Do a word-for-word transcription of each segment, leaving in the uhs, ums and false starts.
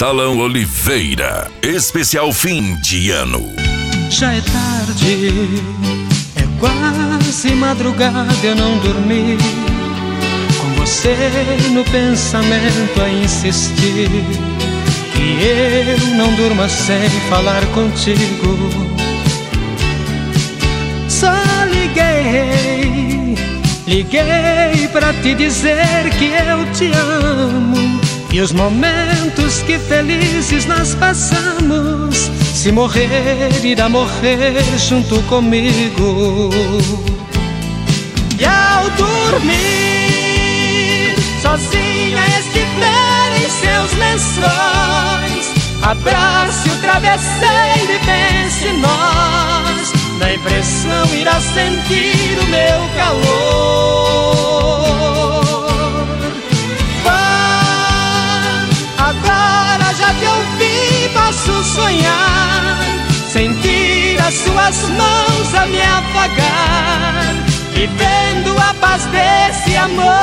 Salão Oliveira, especial fim de ano. Já é tarde, é quase madrugada, eu não dormi, com você no pensamento a insistir, que eu não durma sem falar contigo. Só liguei, liguei pra te dizer que eu te amo, e os momentos que felizes nós passamos, se morrer, irá morrer junto comigo. E ao dormir, sozinha estiver em seus lençóis, abrace o travesseiro e pense em nós, na impressão irá sentir o meu calor. Agora já te ouvi, posso sonhar, sentir as suas mãos a me afagar, vivendo a paz desse amor.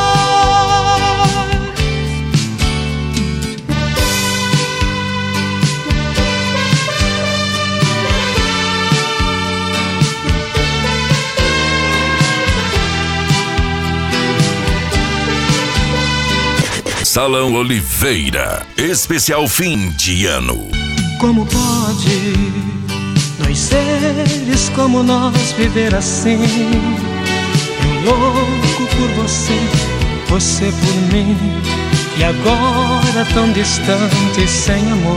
Salão Oliveira, especial fim de ano. Como pode dois seres como nós viver assim? Eu louco por você, você por mim, e agora tão distante, sem amor.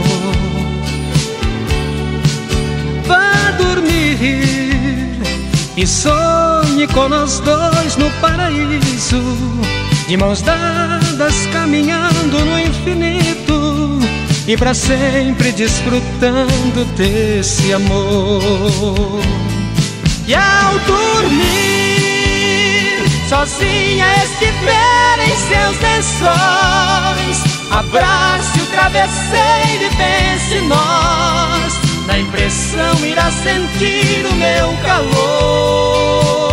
Vá dormir e sonhe com nós dois no paraíso, de mãos dadas caminhando no infinito, e pra sempre desfrutando desse amor. E ao dormir, sozinha estiver em seus lençóis, abrace o travesseiro e pense em nós, na impressão irá sentir o meu calor.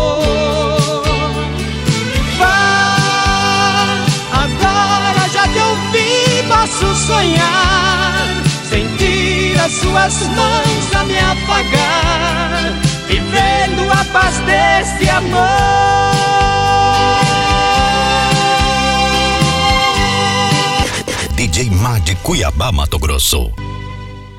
Posso sonhar, sentir as suas mãos a me afagar, vivendo a paz desse amor. D J Má de Cuiabá, Mato Grosso.